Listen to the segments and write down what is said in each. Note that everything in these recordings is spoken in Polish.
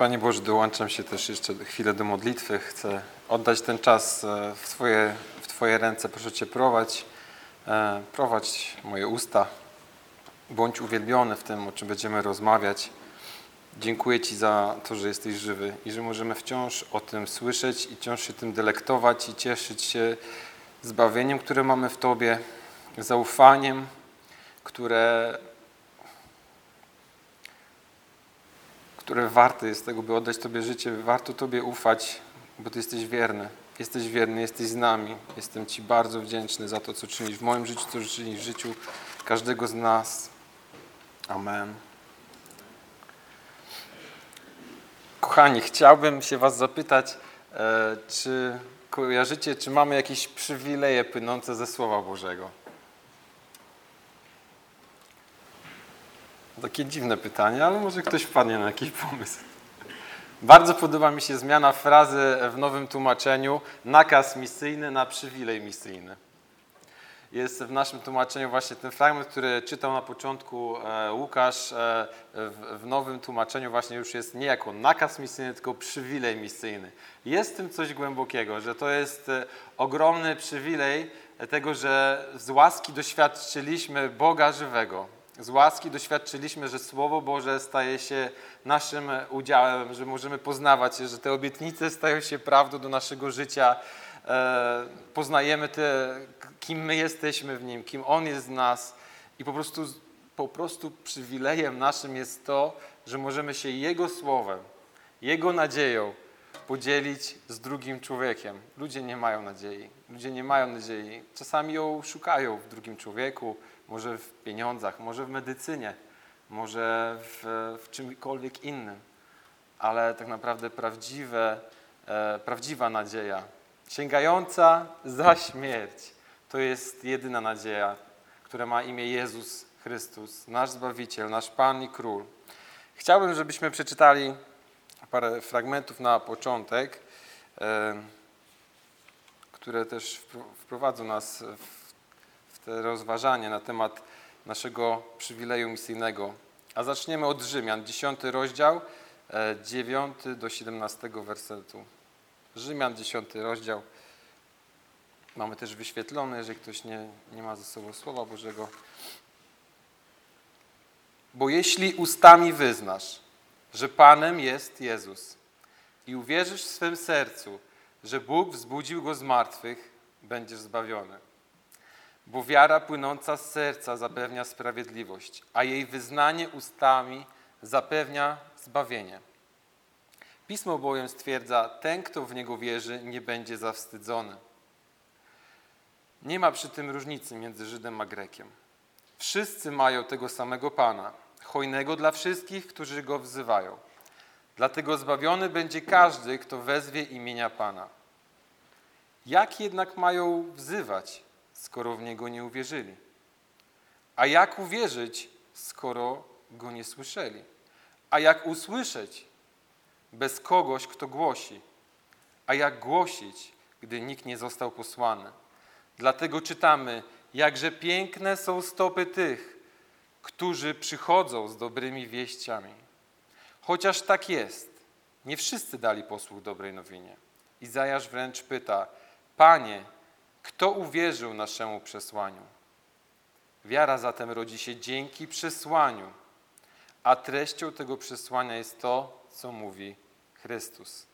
Panie Boże, dołączam się też jeszcze chwilę do modlitwy. Chcę oddać ten czas w Twoje ręce. Proszę Cię, prowadź moje usta. Bądź uwielbiony w tym, o czym będziemy rozmawiać. Dziękuję Ci za to, że jesteś żywy i że możemy wciąż o tym słyszeć i wciąż się tym delektować i cieszyć się zbawieniem, które mamy w Tobie, zaufaniem, które warte jest tego, by oddać Tobie życie. Warto Tobie ufać, bo Ty jesteś wierny. Jesteś wierny, jesteś z nami. Jestem Ci bardzo wdzięczny za to, co czynisz w moim życiu, co czynisz w życiu każdego z nas. Amen. Kochani, chciałbym się Was zapytać, czy kojarzycie, czy mamy jakieś przywileje płynące ze Słowa Bożego? Takie dziwne pytanie, ale może ktoś wpadnie na jakiś pomysł. Bardzo podoba mi się zmiana frazy w nowym tłumaczeniu nakaz misyjny na przywilej misyjny. Jest w naszym tłumaczeniu właśnie ten fragment, który czytał na początku Łukasz. W nowym tłumaczeniu właśnie już jest nie jako nakaz misyjny, tylko przywilej misyjny. Jest w tym coś głębokiego, że to jest ogromny przywilej tego, że z łaski doświadczyliśmy Boga żywego. Z łaski doświadczyliśmy, że Słowo Boże staje się naszym udziałem, że możemy poznawać je, że te obietnice stają się prawdą do naszego życia. Poznajemy kim my jesteśmy w Nim, kim On jest w nas i po prostu przywilejem naszym jest to, że możemy się Jego Słowem, Jego nadzieją podzielić z drugim człowiekiem. Ludzie nie mają nadziei. Ludzie nie mają nadziei. Czasami ją szukają w drugim człowieku, może w pieniądzach, może w medycynie, może w czymkolwiek innym. Ale tak naprawdę prawdziwa nadzieja, sięgająca za śmierć, to jest jedyna nadzieja, która ma imię Jezus Chrystus, nasz Zbawiciel, nasz Pan i Król. Chciałbym, żebyśmy przeczytali parę fragmentów na początek, które też wprowadzą nas w te rozważanie na temat naszego przywileju misyjnego. A zaczniemy od Rzymian, 10 rozdział, 9 do 17 wersetu. Rzymian, 10 rozdział. Mamy też wyświetlone, jeżeli ktoś nie ma ze sobą Słowa Bożego. Bo jeśli ustami wyznasz, że Panem jest Jezus i uwierzysz w swym sercu, że Bóg wzbudził Go z martwych, będziesz zbawiony. Bo wiara płynąca z serca zapewnia sprawiedliwość, a jej wyznanie ustami zapewnia zbawienie. Pismo bowiem stwierdza, ten, kto w Niego wierzy, nie będzie zawstydzony. Nie ma przy tym różnicy między Żydem a Grekiem. Wszyscy mają tego samego Pana, hojnego dla wszystkich, którzy Go wzywają. Dlatego zbawiony będzie każdy, kto wezwie imienia Pana. Jak jednak mają wzywać, skoro w Niego nie uwierzyli? A jak uwierzyć, skoro Go nie słyszeli? A jak usłyszeć bez kogoś, kto głosi? A jak głosić, gdy nikt nie został posłany? Dlatego czytamy, jakże piękne są stopy tych, którzy przychodzą z dobrymi wieściami. Chociaż tak jest, nie wszyscy dali posłuch dobrej nowinie. Izajasz wręcz pyta, Panie, kto uwierzył naszemu przesłaniu? Wiara zatem rodzi się dzięki przesłaniu, a treścią tego przesłania jest to, co mówi Chrystus.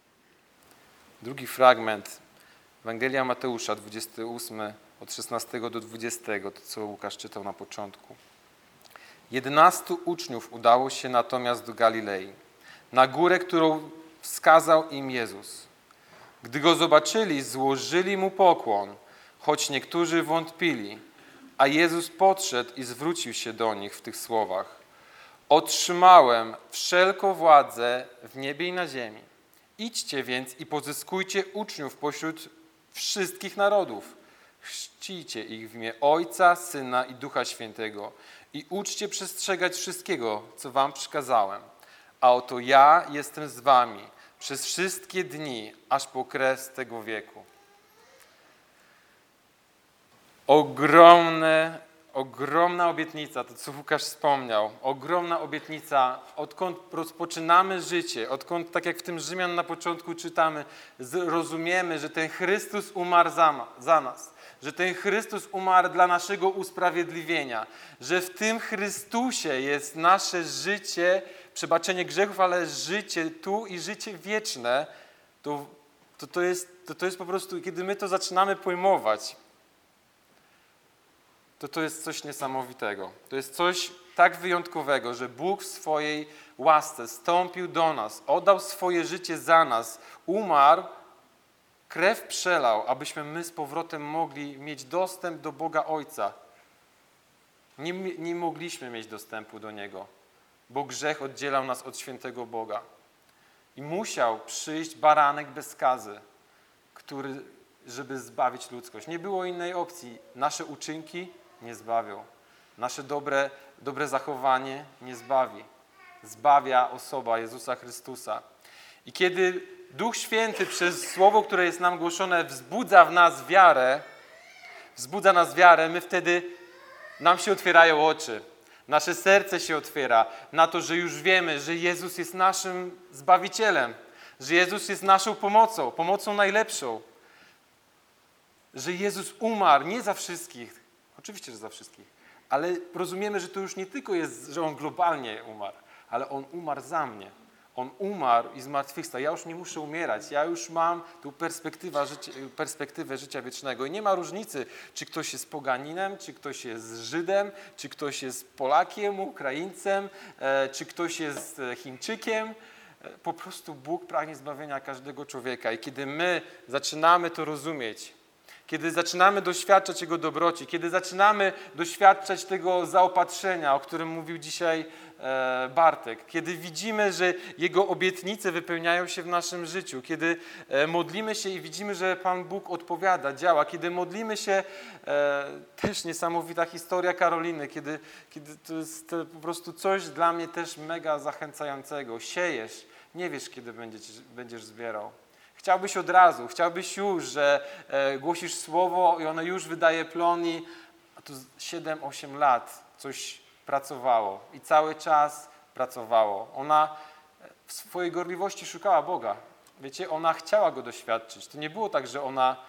Drugi fragment, Ewangelia Mateusza, 28, od 16 do 20, to co Łukasz czytał na początku. 11 uczniów udało się natomiast do Galilei, na górę, którą wskazał im Jezus. Gdy Go zobaczyli, złożyli Mu pokłon, choć niektórzy wątpili, a Jezus podszedł i zwrócił się do nich w tych słowach. Otrzymałem wszelką władzę w niebie i na ziemi. Idźcie więc i pozyskujcie uczniów pośród wszystkich narodów. Chrzcijcie ich w imię Ojca, Syna i Ducha Świętego i uczcie przestrzegać wszystkiego, co wam przykazałem. A oto ja jestem z wami przez wszystkie dni, aż po kres tego wieku. ogromna obietnica, to co Łukasz wspomniał, ogromna obietnica, odkąd rozpoczynamy życie, odkąd, tak jak w tym Rzymian na początku czytamy, rozumiemy, że ten Chrystus umarł za nas, że ten Chrystus umarł dla naszego usprawiedliwienia, że w tym Chrystusie jest nasze życie, przebaczenie grzechów, ale życie tu i życie wieczne, to jest po prostu, kiedy my to zaczynamy pojmować, to jest coś niesamowitego. To jest coś tak wyjątkowego, że Bóg w swojej łasce stąpił do nas, oddał swoje życie za nas, umarł, krew przelał, abyśmy my z powrotem mogli mieć dostęp do Boga Ojca. Nie mogliśmy mieć dostępu do Niego, bo grzech oddzielał nas od świętego Boga. I musiał przyjść baranek bez skazy, żeby zbawić ludzkość. Nie było innej opcji. Nasze uczynki nie zbawią. Nasze dobre zachowanie nie zbawi. Zbawia osoba Jezusa Chrystusa. I kiedy Duch Święty przez słowo, które jest nam głoszone, wzbudza nas wiarę, my wtedy, nam się otwierają oczy. Nasze serce się otwiera na to, że już wiemy, że Jezus jest naszym Zbawicielem, że Jezus jest naszą pomocą najlepszą, że Jezus umarł nie za wszystkich, oczywiście, że za wszystkich, ale rozumiemy, że to już nie tylko jest, że On globalnie umarł, ale On umarł za mnie. On umarł i zmartwychwstał. Ja już nie muszę umierać. Ja już mam tu perspektywę życia wiecznego. I nie ma różnicy, czy ktoś jest poganinem, czy ktoś jest Żydem, czy ktoś jest Polakiem, Ukraińcem, czy ktoś jest Chińczykiem. Po prostu Bóg pragnie zbawienia każdego człowieka. I kiedy my zaczynamy to rozumieć, kiedy zaczynamy doświadczać Jego dobroci, kiedy zaczynamy doświadczać tego zaopatrzenia, o którym mówił dzisiaj Bartek, kiedy widzimy, że Jego obietnice wypełniają się w naszym życiu, kiedy modlimy się i widzimy, że Pan Bóg odpowiada, działa, kiedy modlimy się, też niesamowita historia Karoliny, kiedy to jest po prostu coś dla mnie też mega zachęcającego. Siejesz, nie wiesz, kiedy będziesz zbierał. Chciałbyś od razu, chciałbyś już, że głosisz słowo i ono już wydaje plon a tu 7-8 lat coś pracowało i cały czas pracowało. Ona w swojej gorliwości szukała Boga. Wiecie, ona chciała Go doświadczyć. To nie było tak, że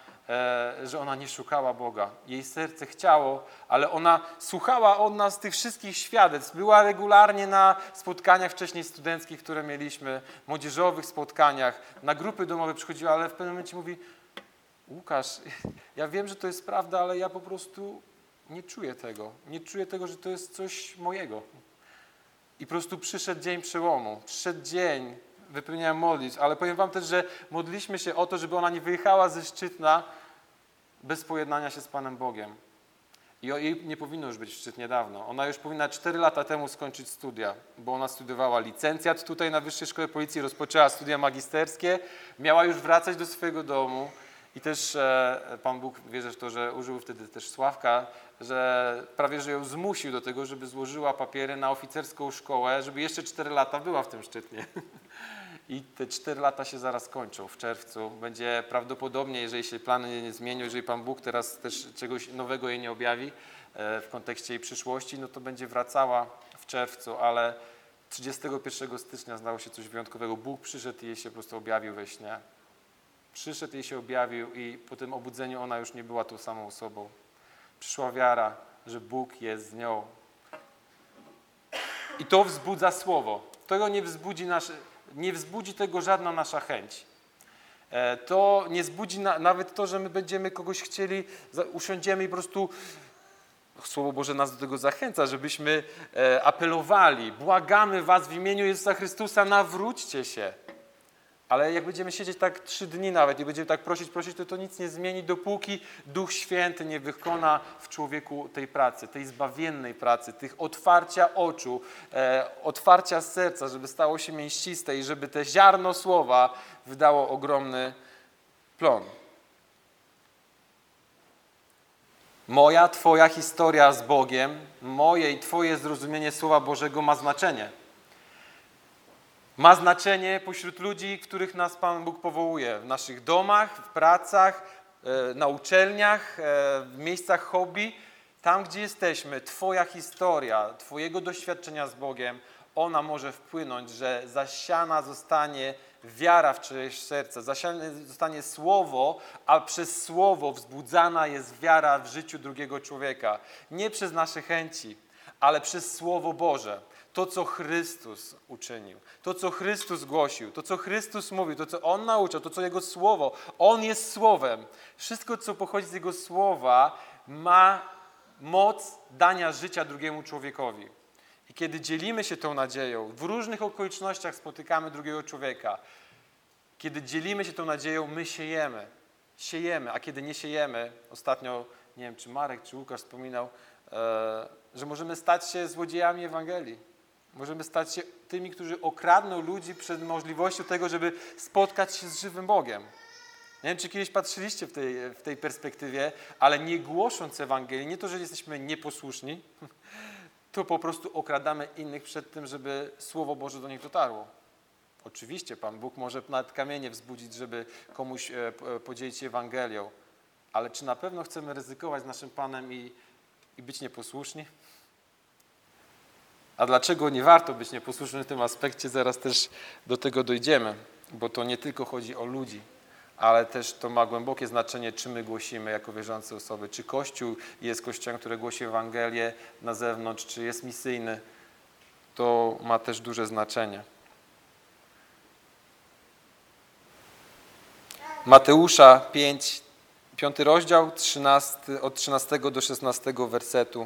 ona nie szukała Boga. Jej serce chciało, ale ona słuchała od nas tych wszystkich świadectw. Była regularnie na spotkaniach wcześniej studenckich, które mieliśmy, młodzieżowych spotkaniach, na grupy domowe przychodziła, ale w pewnym momencie mówi: Łukasz, ja wiem, że to jest prawda, ale ja po prostu nie czuję tego. Nie czuję tego, że to jest coś mojego. I po prostu przyszedł dzień przełomu. Przyszedł dzień, wypełniałem modlitw, ale powiem wam też, że modliliśmy się o to, żeby ona nie wyjechała ze Szczytna bez pojednania się z Panem Bogiem. I jej nie powinno już być w Szczytnie dawno. Ona już powinna 4 lata temu skończyć studia, bo ona studiowała licencjat tutaj na Wyższej Szkole Policji, rozpoczęła studia magisterskie, miała już wracać do swojego domu i też Pan Bóg, wierzę w to, że użył wtedy też Sławka, że prawie że ją zmusił do tego, żeby złożyła papiery na oficerską szkołę, żeby jeszcze 4 lata była w tym Szczytnie. I te 4 lata się zaraz kończą w czerwcu. Będzie prawdopodobnie, jeżeli się plany nie zmienią, jeżeli Pan Bóg teraz też czegoś nowego jej nie objawi w kontekście jej przyszłości, no to będzie wracała w czerwcu, ale 31 stycznia stało się coś wyjątkowego. Bóg przyszedł i jej się po prostu objawił we śnie. Przyszedł, jej się objawił i po tym obudzeniu ona już nie była tą samą osobą. Przyszła wiara, że Bóg jest z nią. I to wzbudza słowo. Tego nie wzbudzi tego żadna nasza chęć. To nie wzbudzi nawet to, że my będziemy kogoś chcieli, usiądziemy i po prostu Słowo Boże nas do tego zachęca, żebyśmy apelowali, błagamy was w imieniu Jezusa Chrystusa, nawróćcie się. Ale jak będziemy siedzieć tak 3 dni nawet i będziemy tak prosić, to nic nie zmieni, dopóki Duch Święty nie wykona w człowieku tej pracy, tej zbawiennej pracy, tych otwarcia oczu, otwarcia serca, żeby stało się mięsiste i żeby te ziarno słowa wydało ogromny plon. Moja, twoja historia z Bogiem, moje i twoje zrozumienie Słowa Bożego ma znaczenie. Ma znaczenie pośród ludzi, których nas Pan Bóg powołuje. W naszych domach, w pracach, na uczelniach, w miejscach hobby. Tam, gdzie jesteśmy, Twoja historia, Twojego doświadczenia z Bogiem, ona może wpłynąć, że zasiana zostanie wiara w czyjeś serce, zasiane zostanie słowo, a przez słowo wzbudzana jest wiara w życiu drugiego człowieka. Nie przez nasze chęci, ale przez Słowo Boże. To, co Chrystus uczynił, to, co Chrystus głosił, to, co Chrystus mówił, to, co On nauczał, to, co Jego Słowo. On jest Słowem. Wszystko, co pochodzi z Jego Słowa, ma moc dania życia drugiemu człowiekowi. I kiedy dzielimy się tą nadzieją, w różnych okolicznościach spotykamy drugiego człowieka. Kiedy dzielimy się tą nadzieją, my siejemy, a kiedy nie siejemy, ostatnio, nie wiem, czy Marek, czy Łukasz wspominał, że możemy stać się złodziejami Ewangelii. Możemy stać się tymi, którzy okradną ludzi przed możliwością tego, żeby spotkać się z żywym Bogiem. Nie wiem, czy kiedyś patrzyliście w tej perspektywie, ale nie głosząc Ewangelii, nie to, że jesteśmy nieposłuszni, to po prostu okradamy innych przed tym, żeby Słowo Boże do nich dotarło. Oczywiście Pan Bóg może nawet kamienie wzbudzić, żeby komuś podzielić się Ewangelią, ale czy na pewno chcemy ryzykować z naszym Panem i być nieposłuszni? A dlaczego nie warto być nieposłusznym w tym aspekcie? Zaraz też do tego dojdziemy, bo to nie tylko chodzi o ludzi, ale też to ma głębokie znaczenie, czy my głosimy jako wierzące osoby. Czy Kościół jest Kościołem, który głosi Ewangelię na zewnątrz, czy jest misyjny. To ma też duże znaczenie. Mateusza 5 rozdział, od 13 do 16 wersetu.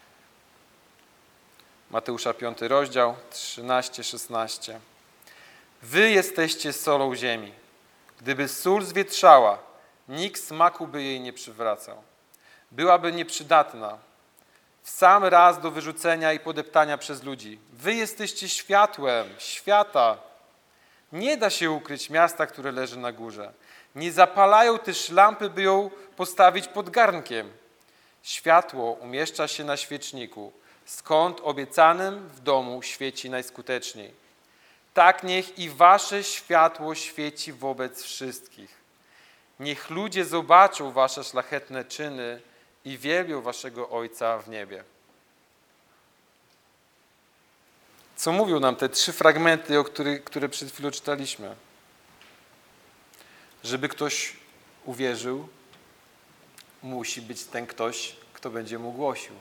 Mateusza 5 rozdział, 13-16. Wy jesteście solą ziemi. Gdyby sól zwietrzała, nikt smaku by jej nie przywracał. Byłaby nieprzydatna, w sam raz do wyrzucenia i podeptania przez ludzi. Wy jesteście światłem świata. Nie da się ukryć miasta, które leży na górze. Nie zapalają też lampy, by ją postawić pod garnkiem. Światło umieszcza się na świeczniku, skąd obiecanym w domu świeci najskuteczniej. Tak niech i wasze światło świeci wobec wszystkich. Niech ludzie zobaczą wasze szlachetne czyny i wielbią waszego Ojca w niebie. Co mówią nam te 3 fragmenty, które przed chwilą czytaliśmy? Żeby ktoś uwierzył, musi być ten ktoś, kto będzie mu głosił.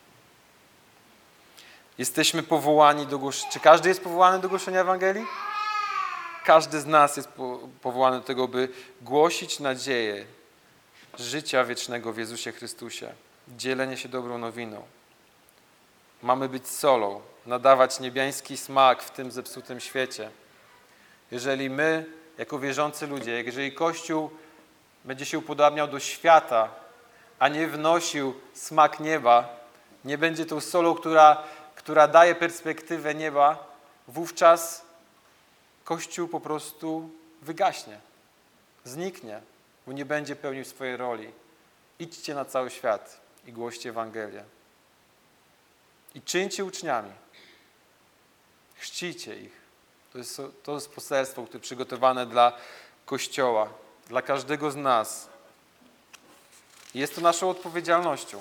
Jesteśmy powołani do głoszenia. Czy każdy jest powołany do głoszenia Ewangelii? Każdy z nas jest powołany do tego, by głosić nadzieję życia wiecznego w Jezusie Chrystusie. Dzielenie się dobrą nowiną. Mamy być solą, nadawać niebiański smak w tym zepsutym świecie. Jeżeli my, jako wierzący ludzie, jeżeli Kościół będzie się upodabniał do świata, a nie wnosił smak nieba, nie będzie tą solą, która daje perspektywę nieba, wówczas Kościół po prostu wygaśnie, zniknie, bo nie będzie pełnił swojej roli. Idźcie na cały świat i głoście Ewangelię. I czyńcie uczniami. Chrzcijcie ich. To jest poselstwo, które jest przygotowane dla Kościoła, dla każdego z nas. Jest to naszą odpowiedzialnością.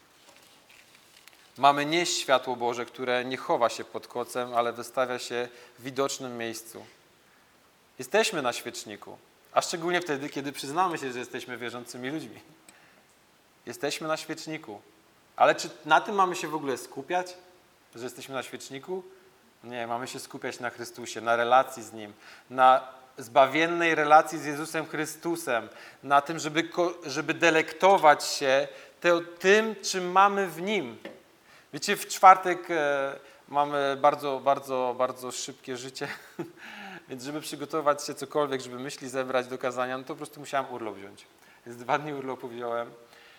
Mamy nieść światło Boże, które nie chowa się pod kocem, ale wystawia się w widocznym miejscu. Jesteśmy na świeczniku, a szczególnie wtedy, kiedy przyznamy się, że jesteśmy wierzącymi ludźmi. Jesteśmy na świeczniku. Ale czy na tym mamy się w ogóle skupiać, że jesteśmy na świeczniku? Nie, mamy się skupiać na Chrystusie, na relacji z Nim, na zbawiennej relacji z Jezusem Chrystusem, na tym, żeby delektować się tym, czym mamy w Nim. Wiecie, w czwartek mamy bardzo, bardzo, bardzo szybkie życie, więc żeby przygotować się cokolwiek, żeby myśli zebrać do kazania, no to po prostu musiałem urlop wziąć. Więc 2 dni urlopu wziąłem.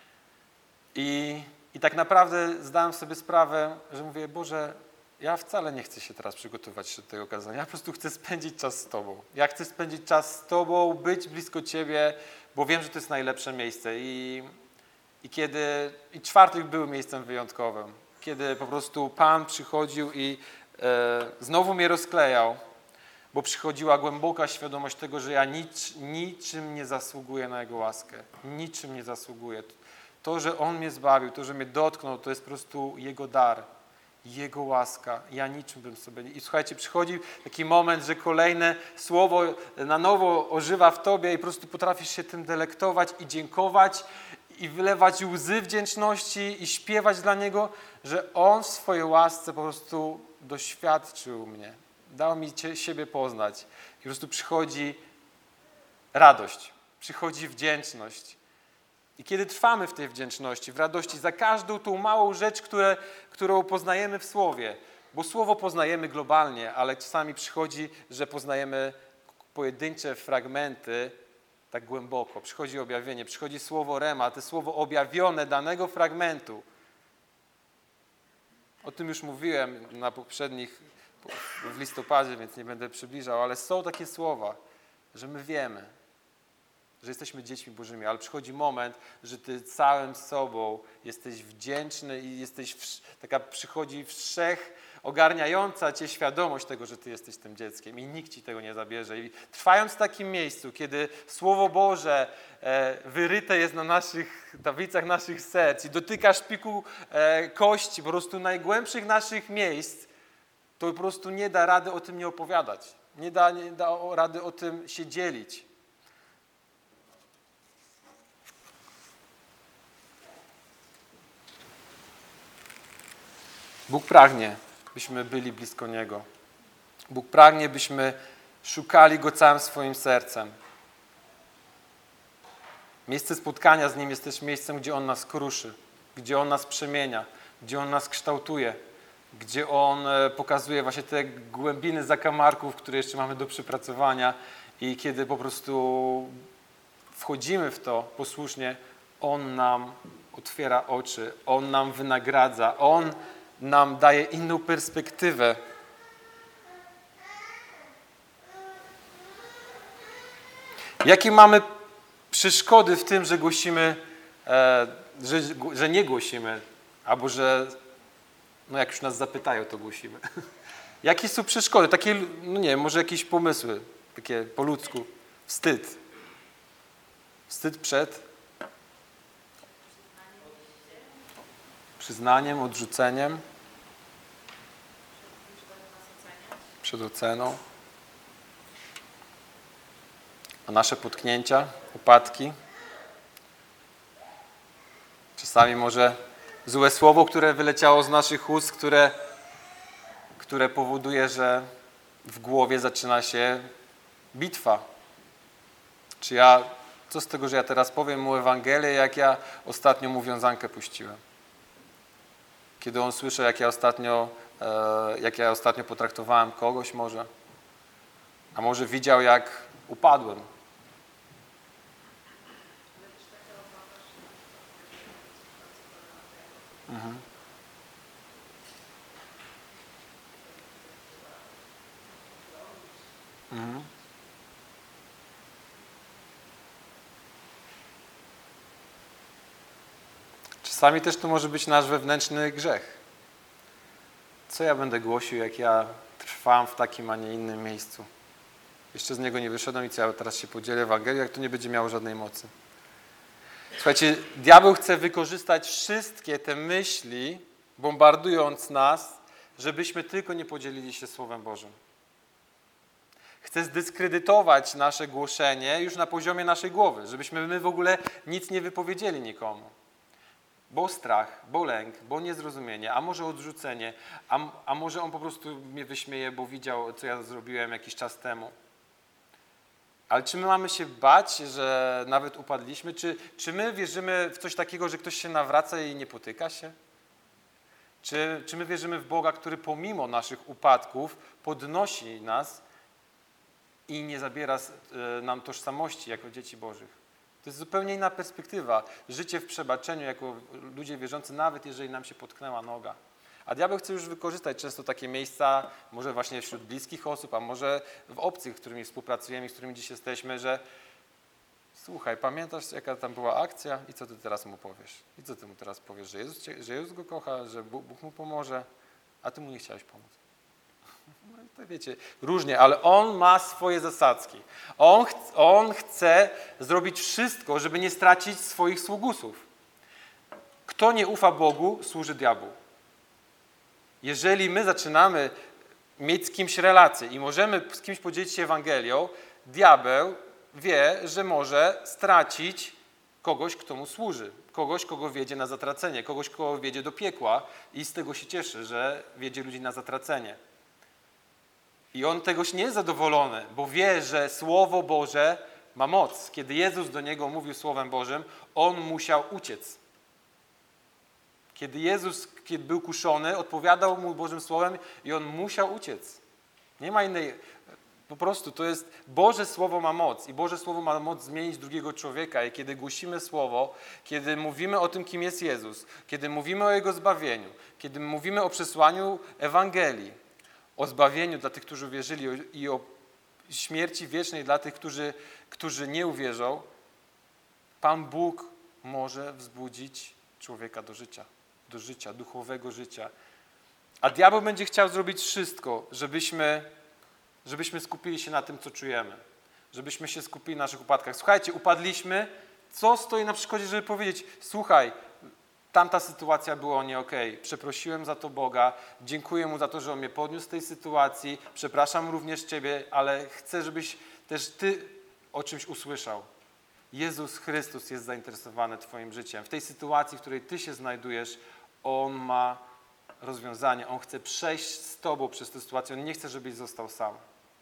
I tak naprawdę zdałem sobie sprawę, że mówię, Boże, ja wcale nie chcę się teraz przygotować do tego kazania, ja po prostu chcę spędzić czas z Tobą. Ja chcę spędzić czas z Tobą, być blisko Ciebie, bo wiem, że to jest najlepsze miejsce. I czwartek był miejscem wyjątkowym, kiedy po prostu Pan przychodził i znowu mnie rozklejał, bo przychodziła głęboka świadomość tego, że ja niczym nie zasługuję na Jego łaskę. Niczym nie zasługuję. To, że On mnie zbawił, to, że mnie dotknął, to jest po prostu Jego dar, Jego łaska. Ja niczym bym sobie... I słuchajcie, przychodzi taki moment, że kolejne słowo na nowo ożywa w tobie i po prostu potrafisz się tym delektować i dziękować i wylewać łzy wdzięczności i śpiewać dla Niego, że On w swojej łasce po prostu doświadczył mnie. Dał mi siebie poznać. I po prostu przychodzi radość, przychodzi wdzięczność. I kiedy trwamy w tej wdzięczności, w radości za każdą tą małą rzecz, którą poznajemy w Słowie, bo Słowo poznajemy globalnie, ale czasami przychodzi, że poznajemy pojedyncze fragmenty tak głęboko. Przychodzi objawienie, przychodzi słowo rema, to słowo objawione danego fragmentu. O tym już mówiłem na poprzednich, w listopadzie, więc nie będę przybliżał, ale są takie słowa, że my wiemy, że jesteśmy dziećmi Bożymi, ale przychodzi moment, że ty całym sobą jesteś wdzięczny i jesteś, przychodzi ogarniająca cię świadomość tego, że ty jesteś tym dzieckiem i nikt ci tego nie zabierze. I trwając w takim miejscu, kiedy Słowo Boże wyryte jest na naszych tablicach naszych serc i dotyka szpiku kości, po prostu najgłębszych naszych miejsc, to po prostu nie da rady o tym nie opowiadać. Nie da rady o tym się dzielić. Bóg pragnie, byśmy byli blisko Niego. Bóg pragnie, byśmy szukali Go całym swoim sercem. Miejsce spotkania z Nim jest też miejscem, gdzie On nas kruszy, gdzie On nas przemienia, gdzie On nas kształtuje, gdzie On pokazuje właśnie te głębiny zakamarków, które jeszcze mamy do przepracowania i kiedy po prostu wchodzimy w to posłusznie, On nam otwiera oczy, On nam wynagradza, On nam daje inną perspektywę. Jakie mamy przeszkody w tym, że głosimy, że nie głosimy, albo że, no jak już nas zapytają, to głosimy. Jakie są przeszkody? Takie, no nie wiem, może jakieś pomysły, takie po ludzku. Wstyd. Wstyd przed przyznaniem, odrzuceniem, przed oceną. A nasze potknięcia, upadki. Czasami może złe słowo, które wyleciało z naszych ust, które powoduje, że w głowie zaczyna się bitwa. Co z tego, że ja teraz powiem mu Ewangelię, jak ja ostatnio mu wiązankę puściłem? Kiedy on słyszy, jak ja ostatnio potraktowałem kogoś może, a może widział, jak upadłem. Mhm. Mhm. Czasami też to może być nasz wewnętrzny grzech. Co ja będę głosił, jak ja trwam w takim, a nie innym miejscu? Jeszcze z niego nie wyszedłem i co ja teraz się podzielę Ewangelią, jak to nie będzie miało żadnej mocy. Słuchajcie, diabeł chce wykorzystać wszystkie te myśli, bombardując nas, żebyśmy tylko nie podzielili się Słowem Bożym. Chce zdyskredytować nasze głoszenie już na poziomie naszej głowy, żebyśmy my w ogóle nic nie wypowiedzieli nikomu. Bo strach, bo lęk, bo niezrozumienie, a może odrzucenie, a może on po prostu mnie wyśmieje, bo widział, co ja zrobiłem jakiś czas temu. Ale czy my mamy się bać, że nawet upadliśmy? Czy my wierzymy w coś takiego, że ktoś się nawraca i nie potyka się? Czy my wierzymy w Boga, który pomimo naszych upadków podnosi nas i nie zabiera nam tożsamości jako dzieci Bożych? To jest zupełnie inna perspektywa. Życie w przebaczeniu jako ludzie wierzący, nawet jeżeli nam się potknęła noga. A diabeł chce już wykorzystać często takie miejsca, może właśnie wśród bliskich osób, a może w obcych, z którymi współpracujemy, z którymi dziś jesteśmy, że słuchaj, pamiętasz, jaka tam była akcja i co ty teraz mu powiesz? I co ty mu teraz powiesz? Że Jezus go kocha, że Bóg mu pomoże, a ty mu nie chciałeś pomóc. No to wiecie, różnie, ale on ma swoje zasadzki. On chce zrobić wszystko, żeby nie stracić swoich sługusów. kto nie ufa Bogu, służy diabłu. Jeżeli my zaczynamy mieć z kimś relację i możemy z kimś podzielić się Ewangelią, diabeł wie, że może stracić kogoś, kto mu służy. Kogoś, kogo wiedzie na zatracenie. Kogoś, kogo wiedzie do piekła i z tego się cieszy, że wiedzie ludzi na zatracenie. I on tegoś nie jest zadowolony, bo wie, że Słowo Boże ma moc. Kiedy Jezus do niego mówił Słowem Bożym, on musiał uciec. Kiedy Jezus, kiedy był kuszony, odpowiadał mu Bożym Słowem i on musiał uciec. Nie ma innej... Po prostu to jest... Boże Słowo ma moc i Boże Słowo ma moc zmienić drugiego człowieka. I kiedy głosimy Słowo, kiedy mówimy o tym, kim jest Jezus, kiedy mówimy o Jego zbawieniu, kiedy mówimy o przesłaniu Ewangelii, o zbawieniu dla tych, którzy uwierzyli i o śmierci wiecznej dla tych, którzy nie uwierzą, Pan Bóg może wzbudzić człowieka do życia, duchowego życia. A diabeł będzie chciał zrobić wszystko, żebyśmy skupili się na tym, co czujemy. Żebyśmy się skupili na naszych upadkach. Słuchajcie, upadliśmy. Co stoi na przeszkodzie, żeby powiedzieć, słuchaj, tamta sytuacja była nie okej. Przeprosiłem za to Boga. Dziękuję Mu za to, że On mnie podniósł z tej sytuacji. Przepraszam również Ciebie, ale chcę, żebyś też Ty o czymś usłyszał. Jezus Chrystus jest zainteresowany Twoim życiem. W tej sytuacji, w której Ty się znajdujesz, On ma rozwiązanie. On chce przejść z Tobą przez tę sytuację. On nie chce, żebyś został sam.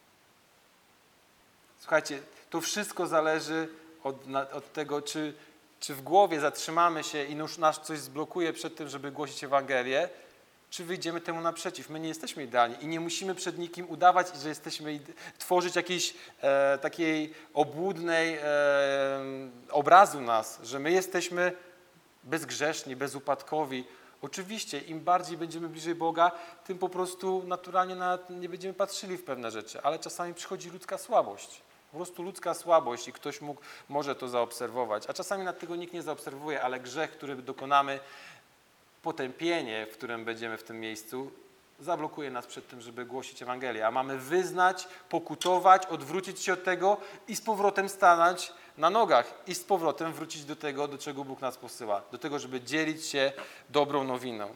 Słuchajcie, to wszystko zależy od tego, czy w głowie zatrzymamy się i nas coś zblokuje przed tym, żeby głosić Ewangelię, czy wyjdziemy temu naprzeciw. My nie jesteśmy idealni i nie musimy przed nikim udawać, że jesteśmy, tworzyć jakiejś takiej obłudnej obrazu nas, że my jesteśmy bezgrzeszni, bezupadkowi. Oczywiście, im bardziej będziemy bliżej Boga, tym po prostu naturalnie nie będziemy patrzyli w pewne rzeczy, ale czasami przychodzi ludzka słabość. Po prostu ludzka słabość i ktoś może to zaobserwować, a czasami nad tego nikt nie zaobserwuje, ale grzech, który dokonamy, potępienie, w którym będziemy w tym miejscu, zablokuje nas przed tym, żeby głosić Ewangelię. A mamy wyznać, pokutować, odwrócić się od tego i z powrotem stanąć na nogach i z powrotem wrócić do tego, do czego Bóg nas posyła. Do tego, żeby dzielić się dobrą nowiną.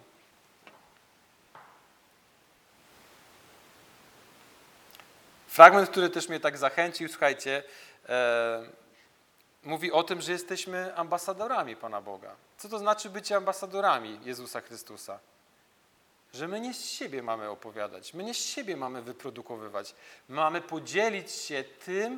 Fragment, który też mnie tak zachęcił, słuchajcie, mówi o tym, że jesteśmy ambasadorami Pana Boga. Co to znaczy bycie ambasadorami Jezusa Chrystusa? Że my nie z siebie mamy opowiadać, my nie z siebie mamy wyprodukowywać. My mamy podzielić się tym,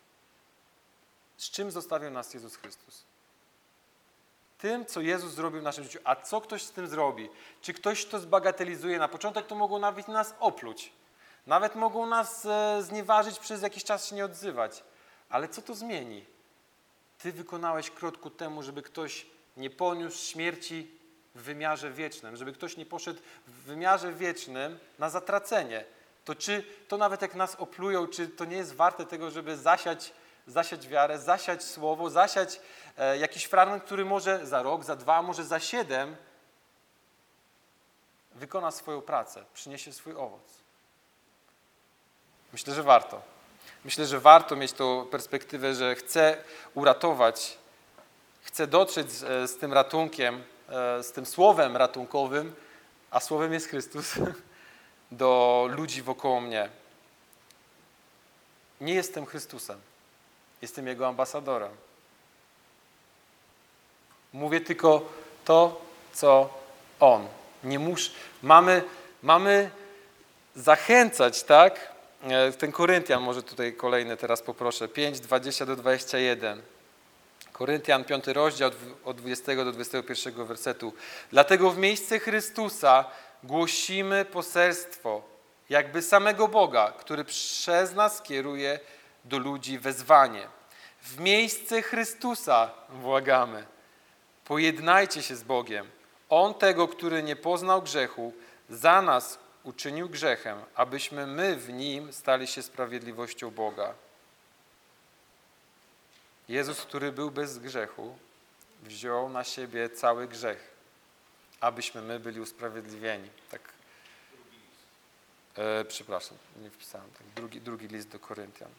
z czym zostawił nas Jezus Chrystus. Tym, co Jezus zrobił w naszym życiu. A co ktoś z tym zrobi? Czy ktoś to zbagatelizuje? Na początek to mogą nawet nas opluć. Nawet mogą nas znieważyć, przez jakiś czas się nie odzywać. Ale co to zmieni? Ty wykonałeś krok ku temu, żeby ktoś nie poniósł śmierci w wymiarze wiecznym, żeby ktoś nie poszedł w wymiarze wiecznym na zatracenie. To czy to nawet jak nas oplują, czy to nie jest warte tego, żeby zasiać wiarę, zasiać słowo, zasiać jakiś fragment, który może za rok, za 2, może za 7 wykona swoją pracę, przyniesie swój owoc. Myślę, że warto. Myślę, że warto mieć tą perspektywę, że chcę uratować, chcę dotrzeć z tym ratunkiem, z tym słowem ratunkowym, a słowem jest Chrystus, do ludzi wokoło mnie. Nie jestem Chrystusem. Jestem Jego ambasadorem. Mówię tylko to, co On. Nie mamy zachęcać, tak? Ten Koryntian, może tutaj kolejny teraz poproszę, 5, 20-21. Koryntian, 5 rozdział, od 20 do 21 wersetu. Dlatego w miejsce Chrystusa głosimy poselstwo, jakby samego Boga, który przez nas kieruje do ludzi wezwanie. W miejsce Chrystusa błagamy. Pojednajcie się z Bogiem. On tego, który nie poznał grzechu, za nas uczynił grzechem, abyśmy my w Nim stali się sprawiedliwością Boga. Jezus, który był bez grzechu, wziął na siebie cały grzech, abyśmy my byli usprawiedliwieni. Tak. Przepraszam, nie wpisałem. Tak. Drugi list do Koryntian.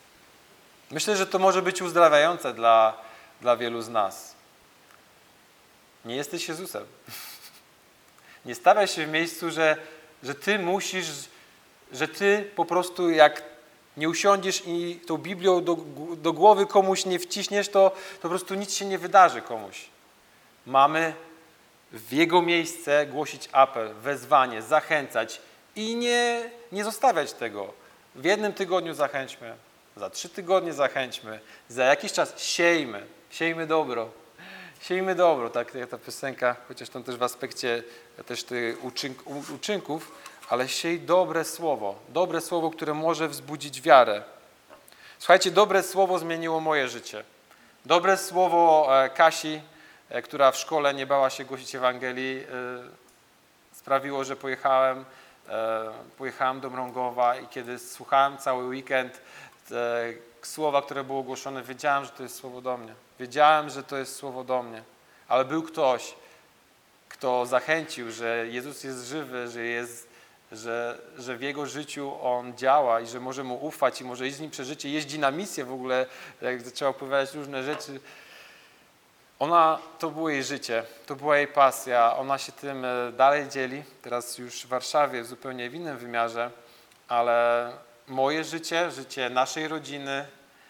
Myślę, że to może być uzdrawiające dla wielu z nas. Nie jesteś Jezusem. Nie stawiaj się w miejscu, że ty musisz, że ty po prostu jak nie usiądziesz i tą Biblią do głowy komuś nie wciśniesz, to po prostu nic się nie wydarzy komuś. Mamy w Jego miejsce głosić apel, wezwanie, zachęcać i nie zostawiać tego. W jednym tygodniu zachęćmy, za 3 tygodnie zachęćmy, za jakiś czas siejmy dobro. Siejmy dobro, tak jak ta piosenka, chociaż tam też w aspekcie też tych uczynków, ale siej dobre słowo, które może wzbudzić wiarę. Słuchajcie, dobre słowo zmieniło moje życie. Dobre słowo Kasi, która w szkole nie bała się głosić Ewangelii, sprawiło, że pojechałem do Mrągowa i kiedy słuchałem cały weekend słowa, które było głoszone, wiedziałem, że to jest słowo do mnie. Wiedziałem, że to jest słowo do mnie. Ale był ktoś, kto zachęcił, że Jezus jest żywy, że w Jego życiu On działa i że może Mu ufać i może iść z Nim przez życie. Jeździ na misję w ogóle, jak zaczęła opowiadać różne rzeczy. To było jej życie, to była jej pasja. Ona się tym dalej dzieli. Teraz już w Warszawie, w zupełnie innym wymiarze. Ale moje życie, życie naszej rodziny,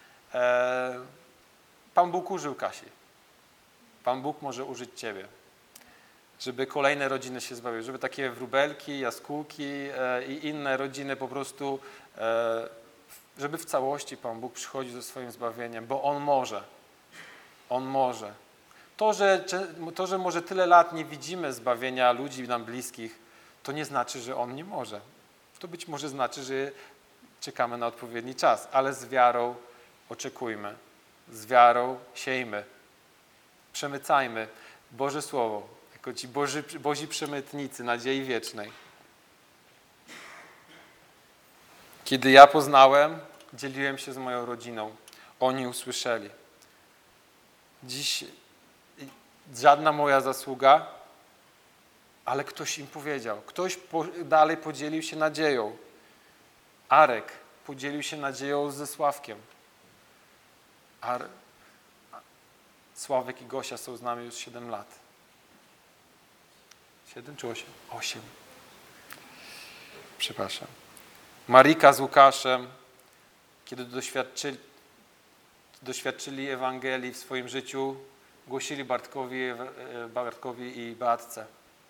Pan Bóg użył Kasi. Pan Bóg może użyć Ciebie, żeby kolejne rodziny się zbawiły, żeby takie wróbelki, jaskółki i inne rodziny po prostu, żeby w całości Pan Bóg przychodził ze swoim zbawieniem, bo On może. On może. To, że może tyle lat nie widzimy zbawienia ludzi nam bliskich, to nie znaczy, że On nie może. To być może znaczy, że czekamy na odpowiedni czas, ale z wiarą oczekujmy. Z wiarą siejmy. Przemycajmy Boże Słowo, jako ci Bozi przemytnicy nadziei wiecznej. Kiedy ja poznałem, dzieliłem się z moją rodziną. Oni usłyszeli. Dziś żadna moja zasługa, ale ktoś im powiedział. Ktoś dalej podzielił się nadzieją. Arek podzielił się nadzieją ze Sławkiem. Sławek i Gosia są z nami już 7 lat. 7 czy 8? 8. Przepraszam. Marika z Łukaszem, kiedy doświadczyli Ewangelii w swoim życiu, głosili Bartkowi i Beatce.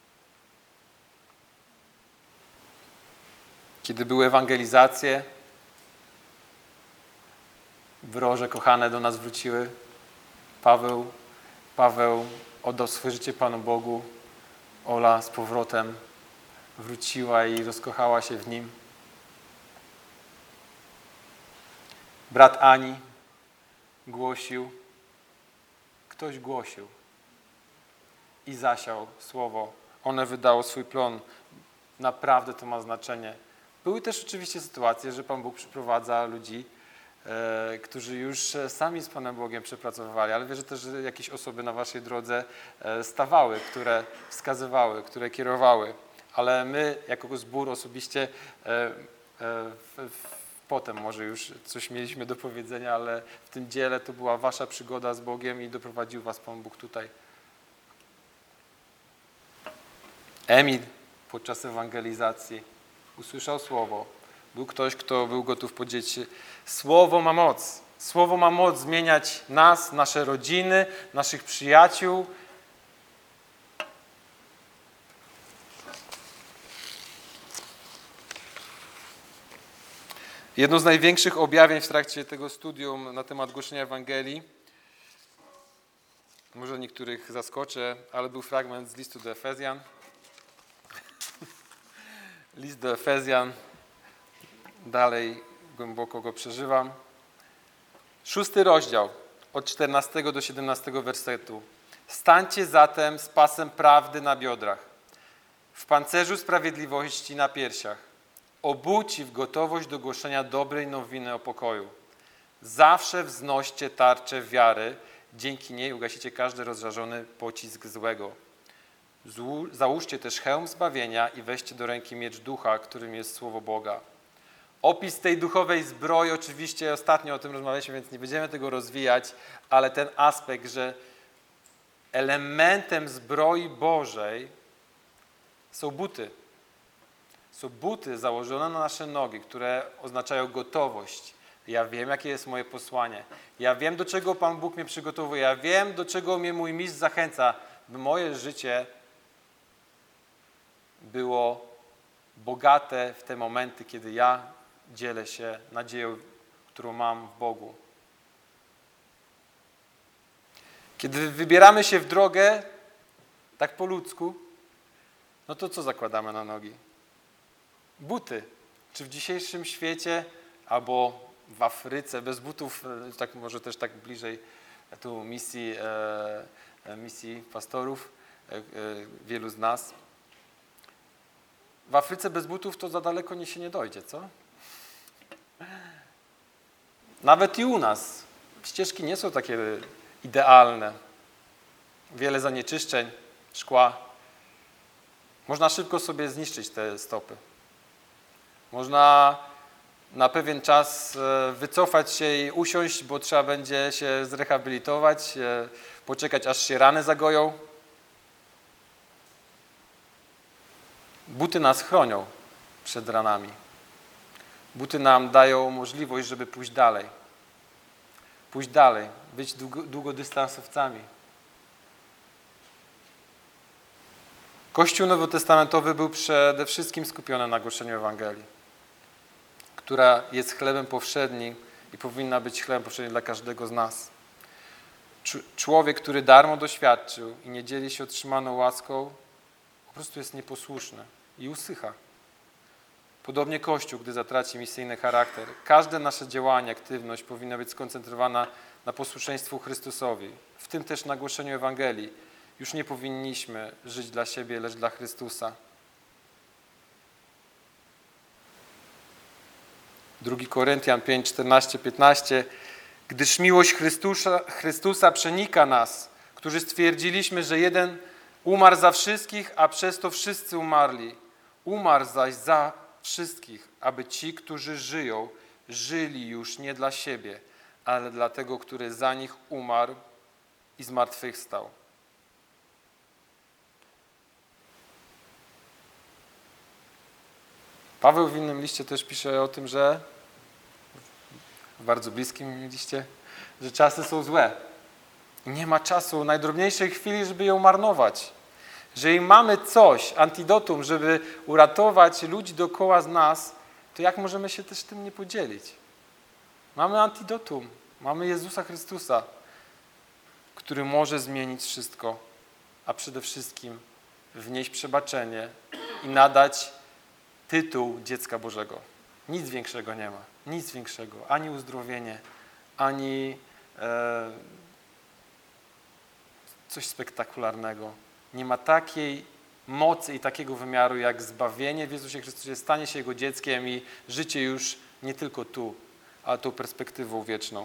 Kiedy były ewangelizacje, wroże kochane do nas wróciły. Paweł oddał swoje życie Panu Bogu. Ola z powrotem wróciła i rozkochała się w Nim. Brat Ani głosił. Ktoś głosił i zasiał słowo. One wydało swój plon. Naprawdę to ma znaczenie. Były też oczywiście sytuacje, że Pan Bóg przyprowadza ludzi, którzy już sami z Panem Bogiem przepracowywali, ale wierzę też, że jakieś osoby na waszej drodze stawały, które wskazywały, które kierowały. Ale my, jako zbór osobiście, potem może już coś mieliśmy do powiedzenia, ale w tym dziele to była wasza przygoda z Bogiem i doprowadził was Pan Bóg tutaj. Emil podczas ewangelizacji usłyszał słowo. Był ktoś, kto był gotów podzielić się. Słowo ma moc. Słowo ma moc zmieniać nas, nasze rodziny, naszych przyjaciół. Jedno z największych objawień w trakcie tego studium na temat głoszenia Ewangelii, może niektórych zaskoczę, ale był fragment z listu do Efezjan. List do Efezjan. Dalej głęboko go przeżywam. 6 rozdział, od 14 do 17 wersetu. Stańcie zatem z pasem prawdy na biodrach, w pancerzu sprawiedliwości na piersiach, obuci w gotowość do głoszenia dobrej nowiny o pokoju. Zawsze wznoście tarczę wiary, dzięki niej ugasicie każdy rozżarzony pocisk złego. Załóżcie też hełm zbawienia i weźcie do ręki miecz ducha, którym jest słowo Boga. Opis tej duchowej zbroi, oczywiście ostatnio o tym rozmawialiśmy, więc nie będziemy tego rozwijać, ale ten aspekt, że elementem zbroi Bożej są buty. Są buty założone na nasze nogi, które oznaczają gotowość. Ja wiem, jakie jest moje posłanie. Ja wiem, do czego Pan Bóg mnie przygotowuje. Ja wiem, do czego mnie mój mistrz zachęca, by moje życie było bogate w te momenty, kiedy ja dzielę się nadzieją, którą mam w Bogu. Kiedy wybieramy się w drogę, tak po ludzku, no to co zakładamy na nogi? Buty. Czy w dzisiejszym świecie, albo w Afryce, bez butów, tak może też tak bliżej tu misji pastorów, wielu z nas. W Afryce bez butów to za daleko się nie dojdzie, co? Nawet i u nas ścieżki nie są takie idealne. Wiele zanieczyszczeń, szkła. Można szybko sobie zniszczyć te stopy. Można na pewien czas wycofać się i usiąść, bo trzeba będzie się zrehabilitować, poczekać, aż się rany zagoją. Buty nas chronią przed ranami. Buty nam dają możliwość, żeby pójść dalej. Pójść dalej, być długodystansowcami. Kościół nowotestamentowy był przede wszystkim skupiony na głoszeniu Ewangelii, która jest chlebem powszednim i powinna być chlebem powszednim dla każdego z nas. Człowiek, który darmo doświadczył i nie dzieli się otrzymaną łaską, po prostu jest nieposłuszny i usycha. Podobnie Kościół, gdy zatraci misyjny charakter. Każde nasze działanie, aktywność powinna być skoncentrowana na posłuszeństwu Chrystusowi, w tym też na głoszeniu Ewangelii. Już nie powinniśmy żyć dla siebie, lecz dla Chrystusa. 2 Koryntian 5, 14, 15. Gdyż miłość Chrystusa przenika nas, którzy stwierdziliśmy, że jeden umarł za wszystkich, a przez to wszyscy umarli. Umarł zaś za wszystkich, aby ci, którzy żyją, żyli już nie dla siebie, ale dla tego, który za nich umarł i zmartwychwstał. Paweł w innym liście też pisze o tym, że w bardzo bliskim liście, że czasy są złe. Nie ma czasu, najdrobniejszej chwili, żeby ją marnować. Jeżeli mamy coś, antidotum, żeby uratować ludzi dookoła z nas, to jak możemy się też tym nie podzielić? Mamy antidotum, mamy Jezusa Chrystusa, który może zmienić wszystko, a przede wszystkim wnieść przebaczenie i nadać tytuł dziecka Bożego. Nic większego nie ma. Nic większego. Ani uzdrowienie, ani coś spektakularnego. Nie ma takiej mocy i takiego wymiaru jak zbawienie w Jezusie Chrystusie, stanie się Jego dzieckiem i życie już nie tylko tu, ale tą perspektywą wieczną.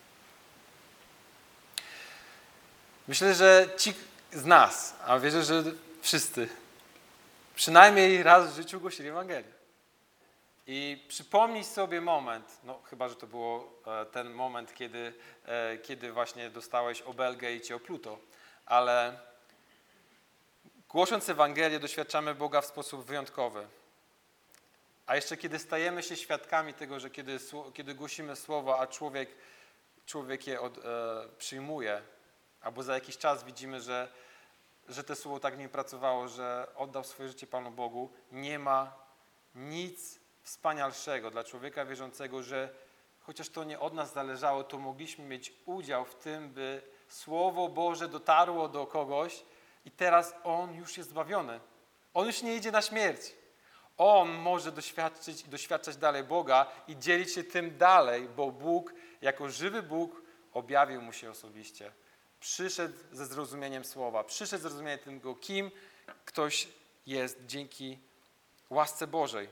Myślę, że ci z nas, a wierzę, że wszyscy, przynajmniej raz w życiu głosili Ewangelię. I przypomnij sobie moment, no chyba, że to było ten moment, kiedy właśnie dostałeś obelgę i cię opluto, ale głosząc Ewangelię doświadczamy Boga w sposób wyjątkowy. A jeszcze kiedy stajemy się świadkami tego, że kiedy głosimy słowa, a człowiek je przyjmuje, albo za jakiś czas widzimy, że to słowo tak w nim pracowało, że oddał swoje życie Panu Bogu, nie ma nic wspanialszego dla człowieka wierzącego, że chociaż to nie od nas zależało, to mogliśmy mieć udział w tym, by Słowo Boże dotarło do kogoś i teraz on już jest zbawiony. On już nie idzie na śmierć. On może doświadczyć i doświadczać dalej Boga i dzielić się tym dalej, bo Bóg, jako żywy Bóg, objawił mu się osobiście. Przyszedł ze zrozumieniem Słowa, przyszedł ze zrozumieniem tego, kim ktoś jest dzięki łasce Bożej.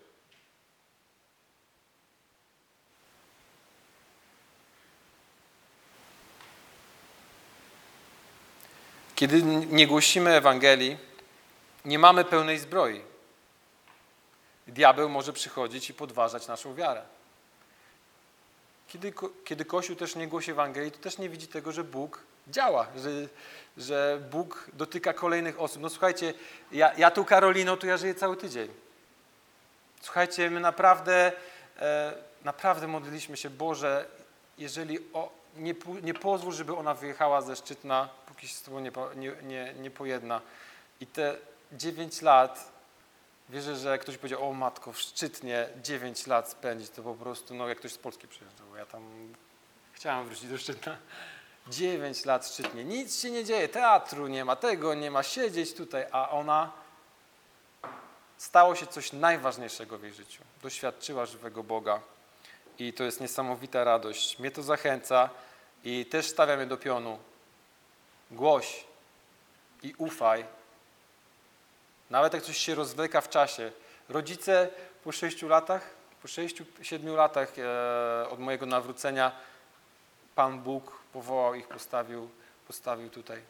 Kiedy nie głosimy Ewangelii, nie mamy pełnej zbroi. Diabeł może przychodzić i podważać naszą wiarę. Kiedy Kościół też nie głosi Ewangelii, to też nie widzi tego, że Bóg działa, że Bóg dotyka kolejnych osób. No słuchajcie, ja tu Karoliną, to ja żyję cały tydzień. Słuchajcie, my naprawdę modliliśmy się, Boże, jeżeli nie pozwól, żeby ona wyjechała ze Szczytna, póki się z Tobą nie pojedna. I te 9 lat, wierzę, że jak ktoś powiedział, o matko, w Szczytnie 9 lat spędzić, to po prostu, no jak ktoś z Polski przyjeżdżał, ja tam chciałem wrócić do Szczytna. 9 lat w Szczytnie, nic się nie dzieje, teatru nie ma, tego nie ma, siedzieć tutaj, a ona stało się coś najważniejszego w jej życiu. Doświadczyła żywego Boga i to jest niesamowita radość. Mnie to zachęca i też stawia mnie do pionu. Głoś i ufaj. Nawet jak coś się rozwleka w czasie. Rodzice po 6 latach, po 6-7 latach od mojego nawrócenia Pan Bóg powołał ich, postawił tutaj.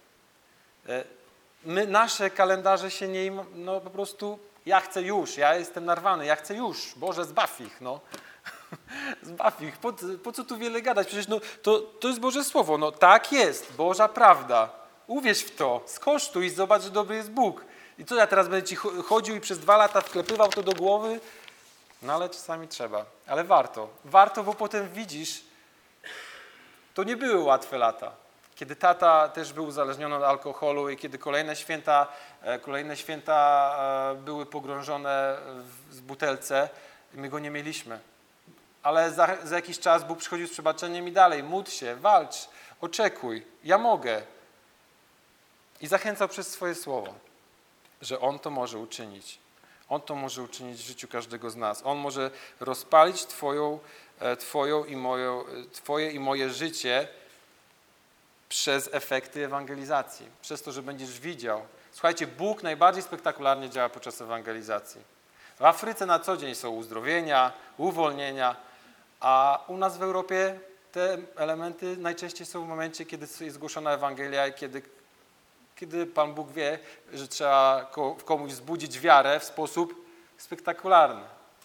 Nasze kalendarze się nie, no po prostu ja chcę już, ja jestem narwany, ja chcę już, Boże, zbaw ich, no. Zbaw ich, po co tu wiele gadać? Przecież no, to jest Boże Słowo, no tak jest, Boża prawda. Uwierz w to, skosztuj i zobacz, że dobry jest Bóg. I co ja teraz będę ci chodził i przez 2 lata wklepywał to do głowy? No ale czasami trzeba, ale warto, bo potem widzisz, to nie były łatwe lata. Kiedy tata też był uzależniony od alkoholu i kiedy kolejne święta były pogrążone w butelce, my go nie mieliśmy. Ale za jakiś czas Bóg przychodził z przebaczeniem i dalej, módl się, walcz, oczekuj, ja mogę. I zachęcał przez swoje słowo, że On to może uczynić. On to może uczynić w życiu każdego z nas. On może rozpalić Twoje i moje życie przez efekty ewangelizacji. Przez to, że będziesz widział. Słuchajcie, Bóg najbardziej spektakularnie działa podczas ewangelizacji. W Afryce na co dzień są uzdrowienia, uwolnienia, a u nas w Europie te elementy najczęściej są w momencie, kiedy jest zgłoszona Ewangelia i kiedy Pan Bóg wie, że trzeba komuś wzbudzić wiarę w sposób spektakularny.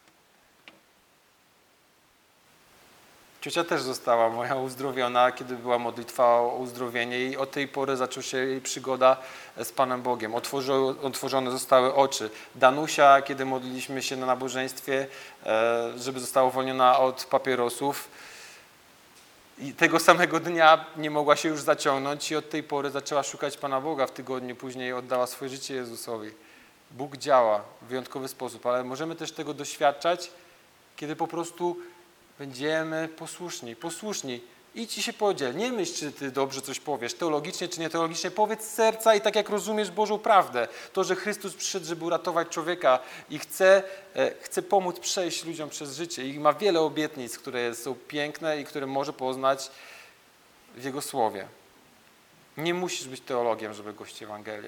Ciocia też została moja uzdrowiona, kiedy była modlitwa o uzdrowienie i od tej pory zaczęła się jej przygoda z Panem Bogiem. Otworzone zostały oczy. Danusia, kiedy modliliśmy się na nabożeństwie, żeby została uwolniona od papierosów, i tego samego dnia nie mogła się już zaciągnąć i od tej pory zaczęła szukać Pana Boga. W tygodniu później oddała swoje życie Jezusowi. Bóg działa w wyjątkowy sposób, ale możemy też tego doświadczać, kiedy po prostu będziemy posłuszni. Idź i się podziel. Nie myśl, czy ty dobrze coś powiesz, teologicznie czy nie teologicznie. Powiedz z serca i tak jak rozumiesz Bożą prawdę. To, że Chrystus przyszedł, żeby uratować człowieka i chce pomóc przejść ludziom przez życie. I ma wiele obietnic, które są piękne i które może poznać w Jego Słowie. Nie musisz być teologiem, żeby głosić Ewangelię.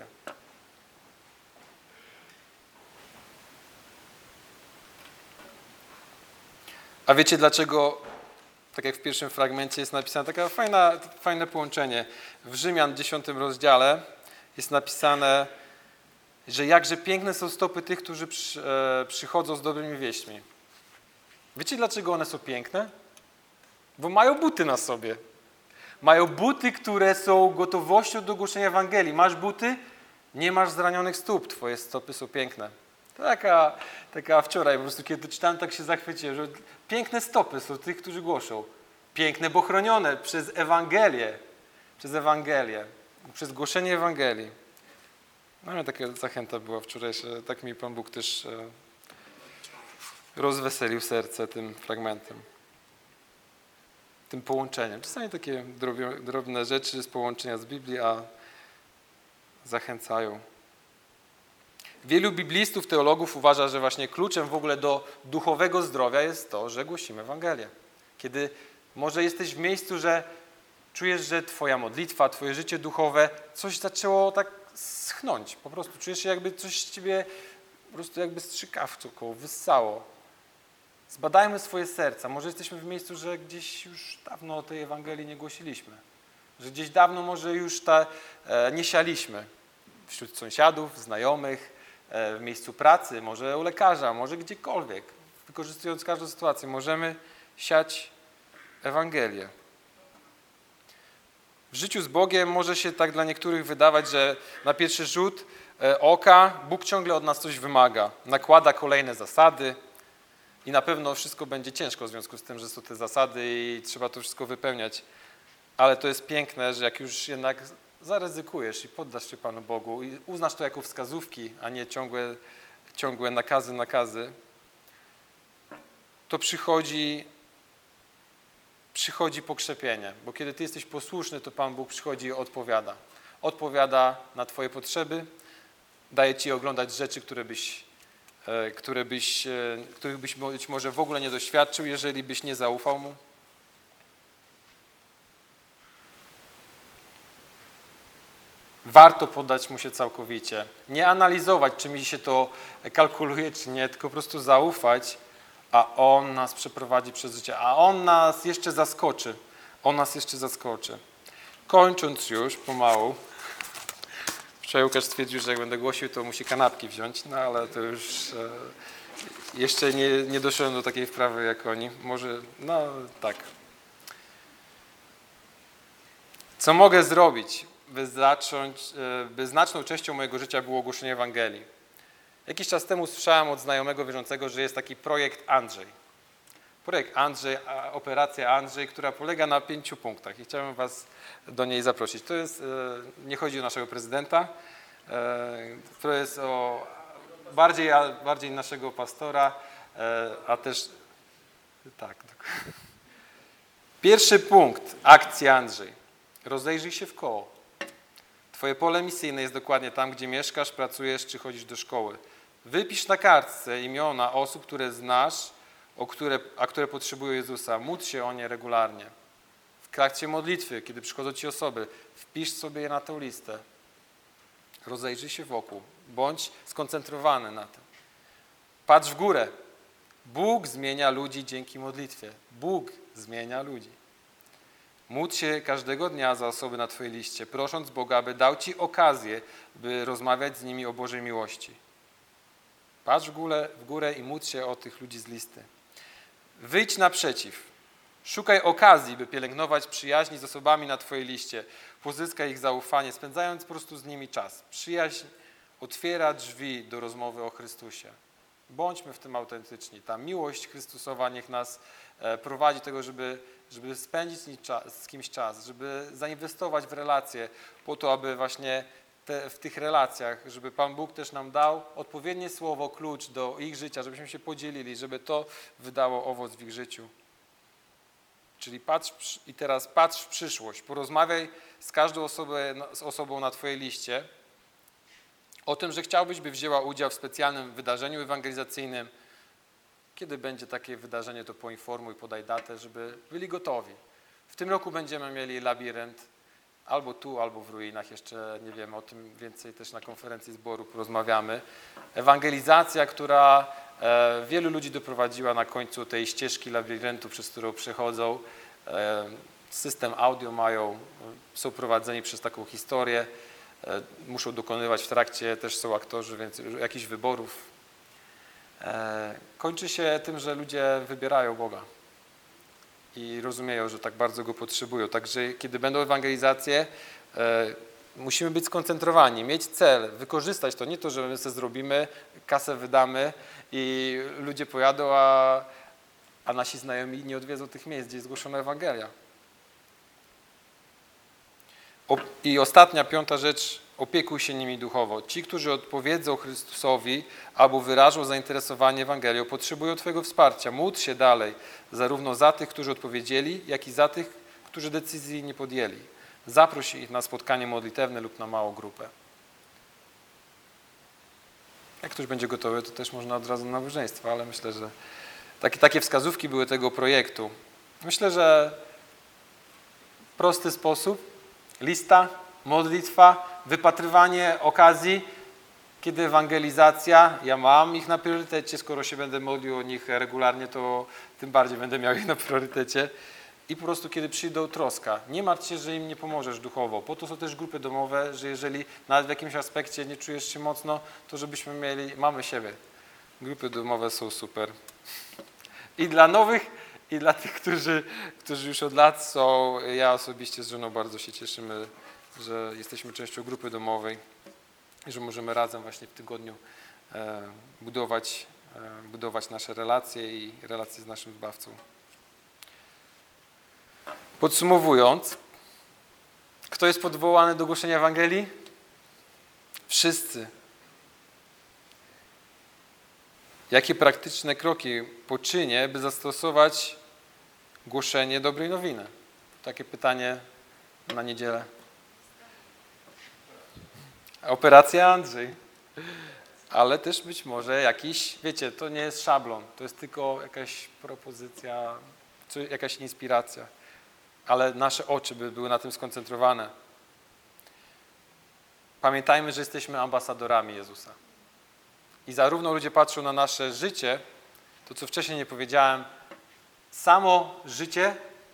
A wiecie dlaczego, tak jak w pierwszym fragmencie jest napisane, takie fajne połączenie. W Rzymian 10 rozdziale jest napisane, że jakże piękne są stopy tych, którzy przychodzą z dobrymi wieśćmi. Wiecie dlaczego one są piękne? Bo mają buty na sobie. Mają buty, które są gotowością do głoszenia Ewangelii. Masz buty? Nie masz zranionych stóp. Twoje stopy są piękne. Taka wczoraj po prostu, kiedy czytałem, tak się zachwyciłem, że piękne stopy są tych, którzy głoszą. Piękne, bo chronione przez Ewangelię. Przez głoszenie Ewangelii. No ale taka zachęta była wczorajsza. Tak mi Pan Bóg też rozweselił serce tym fragmentem. Tym połączeniem. Czasami takie drobne rzeczy z połączenia z Biblii, a zachęcają. Wielu biblistów, teologów uważa, że właśnie kluczem w ogóle do duchowego zdrowia jest to, że głosimy Ewangelię. Kiedy może jesteś w miejscu, że czujesz, że twoja modlitwa, twoje życie duchowe, coś zaczęło tak schnąć. Po prostu czujesz się, jakby coś z ciebie po prostu jakby strzykawką wyssało. Zbadajmy swoje serca. Może jesteśmy w miejscu, że gdzieś już dawno o tej Ewangelii nie głosiliśmy. Że gdzieś dawno może już nie sialiśmy. Wśród sąsiadów, znajomych, w miejscu pracy, może u lekarza, może gdziekolwiek. Wykorzystując każdą sytuację, możemy siać Ewangelię. W życiu z Bogiem może się tak dla niektórych wydawać, że na pierwszy rzut oka Bóg ciągle od nas coś wymaga. Nakłada kolejne zasady i na pewno wszystko będzie ciężko w związku z tym, że są te zasady i trzeba to wszystko wypełniać. Ale to jest piękne, że jak już jednak zaryzykujesz i poddasz się Panu Bogu i uznasz to jako wskazówki, a nie ciągłe nakazy, to przychodzi pokrzepienie, bo kiedy ty jesteś posłuszny, to Pan Bóg przychodzi i odpowiada. Odpowiada na twoje potrzeby, daje ci oglądać rzeczy, których byś być może w ogóle nie doświadczył, jeżeli byś nie zaufał Mu. Warto poddać Mu się całkowicie. Nie analizować, czy mi się to kalkuluje, czy nie, tylko po prostu zaufać, a On nas przeprowadzi przez życie, a On nas jeszcze zaskoczy. Kończąc już pomału, wczoraj Łukasz stwierdził, że jak będę głosił, to musi kanapki wziąć, no ale to już jeszcze nie doszedłem do takiej wprawy jak oni. Może, no tak. Co mogę zrobić, by znaczną częścią mojego życia było głoszenie Ewangelii? Jakiś czas temu słyszałem od znajomego wierzącego, że jest taki projekt Andrzej. Projekt Andrzej, operacja Andrzej, która polega na 5 punktach i chciałem was do niej zaprosić. To jest, nie chodzi o naszego prezydenta, to jest o bardziej naszego pastora, a też tak. Pierwszy punkt, akcja Andrzej. Rozejrzyj się w koło. Twoje pole misyjne jest dokładnie tam, gdzie mieszkasz, pracujesz czy chodzisz do szkoły. Wypisz na kartce imiona osób, które znasz, które potrzebują Jezusa. Módl się o nie regularnie. W trakcie modlitwy, kiedy przychodzą ci osoby, wpisz sobie je na tę listę. Rozejrzyj się wokół. Bądź skoncentrowany na tym. Patrz w górę. Bóg zmienia ludzi dzięki modlitwie. Bóg zmienia ludzi. Módl się każdego dnia za osoby na twojej liście, prosząc Boga, aby dał ci okazję, by rozmawiać z nimi o Bożej miłości. Patrz w górę i módl się o tych ludzi z listy. Wyjdź naprzeciw. Szukaj okazji, by pielęgnować przyjaźni z osobami na twojej liście. Pozyskaj ich zaufanie, spędzając po prostu z nimi czas. Przyjaźń otwiera drzwi do rozmowy o Chrystusie. Bądźmy w tym autentyczni. Ta miłość Chrystusowa niech nas prowadzi do tego, żeby spędzić z kimś czas, żeby zainwestować w relacje po to, aby właśnie w tych relacjach, żeby Pan Bóg też nam dał odpowiednie słowo, klucz do ich życia, żebyśmy się podzielili, żeby to wydało owoc w ich życiu. Czyli teraz patrz w przyszłość, porozmawiaj z każdą osobą na twojej liście o tym, że chciałbyś, by wzięła udział w specjalnym wydarzeniu ewangelizacyjnym. Kiedy będzie takie wydarzenie, to poinformuj, podaj datę, żeby byli gotowi. W tym roku będziemy mieli labirynt albo tu, albo w ruinach. Jeszcze nie wiemy o tym więcej, też na konferencji zboru porozmawiamy. Ewangelizacja, która wielu ludzi doprowadziła na końcu tej ścieżki labiryntu, przez którą przechodzą. System audio mają, są prowadzeni przez taką historię. Muszą dokonywać w trakcie, też są aktorzy, więc jakichś wyborów. Kończy się tym, że ludzie wybierają Boga i rozumieją, że tak bardzo Go potrzebują. Także kiedy będą ewangelizacje, musimy być skoncentrowani, mieć cel, wykorzystać to. Nie to, że my sobie zrobimy, kasę wydamy i ludzie pojadą, a nasi znajomi nie odwiedzą tych miejsc, gdzie jest zgłoszona Ewangelia. I ostatnia, 5. rzecz, opiekuj się nimi duchowo. Ci, którzy odpowiedzą Chrystusowi albo wyrażą zainteresowanie Ewangelią, potrzebują twojego wsparcia. Módl się dalej, zarówno za tych, którzy odpowiedzieli, jak i za tych, którzy decyzji nie podjęli. Zaproś ich na spotkanie modlitewne lub na małą grupę. Jak ktoś będzie gotowy, to też można od razu na nabożeństwo, ale myślę, że takie wskazówki były tego projektu. Myślę, że prosty sposób, lista, modlitwa, wypatrywanie okazji, kiedy ewangelizacja, ja mam ich na priorytecie, skoro się będę modlił o nich regularnie, to tym bardziej będę miał ich na priorytecie. I po prostu kiedy przyjdą, troska. Nie martw się, że im nie pomożesz duchowo. Po to są też grupy domowe, że jeżeli nawet w jakimś aspekcie nie czujesz się mocno, to żebyśmy mamy siebie. Grupy domowe są super. I dla nowych, I dla tych, którzy już od lat są, ja osobiście z żoną bardzo się cieszymy, że jesteśmy częścią grupy domowej i że możemy razem właśnie w tygodniu budować nasze relacje i relacje z naszym Zbawcą. Podsumowując, kto jest powołany do głoszenia Ewangelii? Wszyscy. Jakie praktyczne kroki poczynię, by zastosować głoszenie dobrej nowiny? Takie pytanie na niedzielę. Operacja Andrzej. Ale też być może jakiś, wiecie, to nie jest szablon, to jest tylko jakaś propozycja, jakaś inspiracja. Ale nasze oczy by były na tym skoncentrowane. Pamiętajmy, że jesteśmy ambasadorami Jezusa. I zarówno ludzie patrzą na nasze życie, to co wcześniej nie powiedziałem, samo życie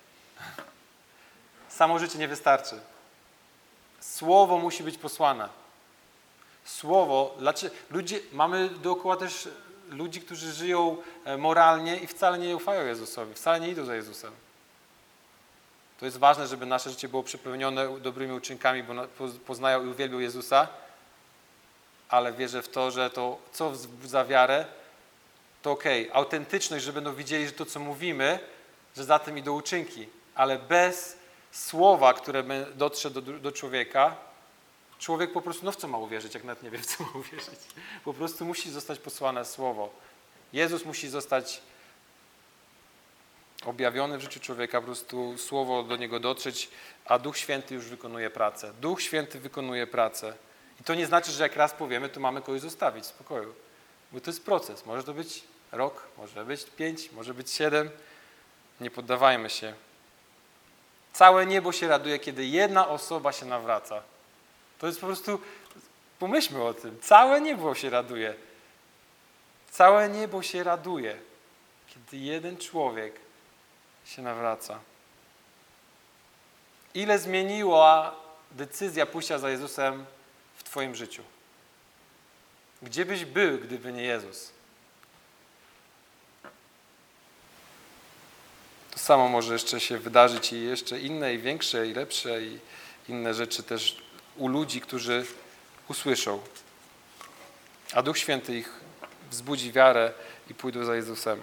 nie wystarczy. Słowo musi być posłane. Słowo, mamy dookoła też ludzi, którzy żyją moralnie i wcale nie ufają Jezusowi, wcale nie idą za Jezusem. To jest ważne, żeby nasze życie było przepełnione dobrymi uczynkami, bo poznają i uwielbią Jezusa, ale wierzę w to, że to, co wzbudza wiarę, to okej. Autentyczność, że będą widzieli, że to, co mówimy, że za tym idą uczynki, ale bez słowa, które dotrze do człowieka, człowiek po prostu, w co ma uwierzyć, jak nawet nie wie, w co ma uwierzyć. Po prostu musi zostać posłane słowo. Jezus musi zostać objawiony w życiu człowieka, po prostu słowo do niego dotrzeć, a Duch Święty już wykonuje pracę. Duch Święty wykonuje pracę. I to nie znaczy, że jak raz powiemy, to mamy kogoś zostawić w spokoju. Bo to jest proces. Może to być rok, może być 5, może być 7. Nie poddawajmy się. Całe niebo się raduje, kiedy jedna osoba się nawraca. To jest po prostu, pomyślmy o tym. Całe niebo się raduje. Całe niebo się raduje, kiedy jeden człowiek się nawraca. Ile zmieniła decyzja pójścia za Jezusem w twoim życiu? Gdzie byś był, gdyby nie Jezus? To samo może jeszcze się wydarzyć i jeszcze inne, i większe, i lepsze, i inne rzeczy też u ludzi, którzy usłyszą. A Duch Święty ich wzbudzi wiarę i pójdą za Jezusem.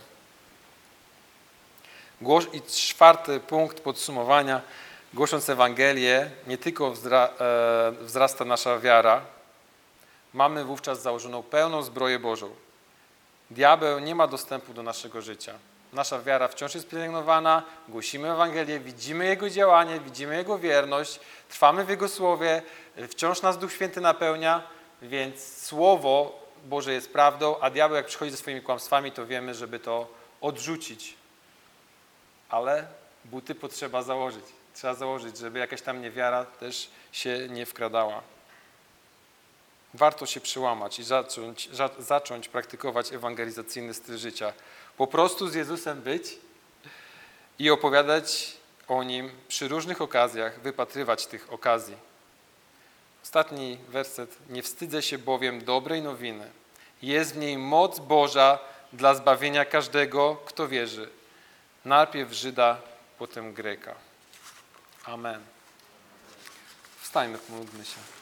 I 4. punkt podsumowania. Głosząc Ewangelię, nie tylko wzrasta nasza wiara, mamy wówczas założoną pełną zbroję Bożą. Diabeł nie ma dostępu do naszego życia. Nasza wiara wciąż jest pielęgnowana, głosimy Ewangelię, widzimy Jego działanie, widzimy Jego wierność, trwamy w Jego Słowie, wciąż nas Duch Święty napełnia, więc Słowo Boże jest prawdą, a diabeł jak przychodzi ze swoimi kłamstwami, to wiemy, żeby to odrzucić. Ale buty potrzeba założyć. Trzeba założyć, żeby jakaś tam niewiara też się nie wkradała. Warto się przełamać i zacząć praktykować ewangelizacyjny styl życia. Po prostu z Jezusem być i opowiadać o Nim przy różnych okazjach, wypatrywać tych okazji. Ostatni werset. Nie wstydzę się bowiem dobrej nowiny. Jest w niej moc Boża dla zbawienia każdego, kto wierzy. Najpierw Żyda, potem Greka. Amen. Wstańmy, pomódlmy się.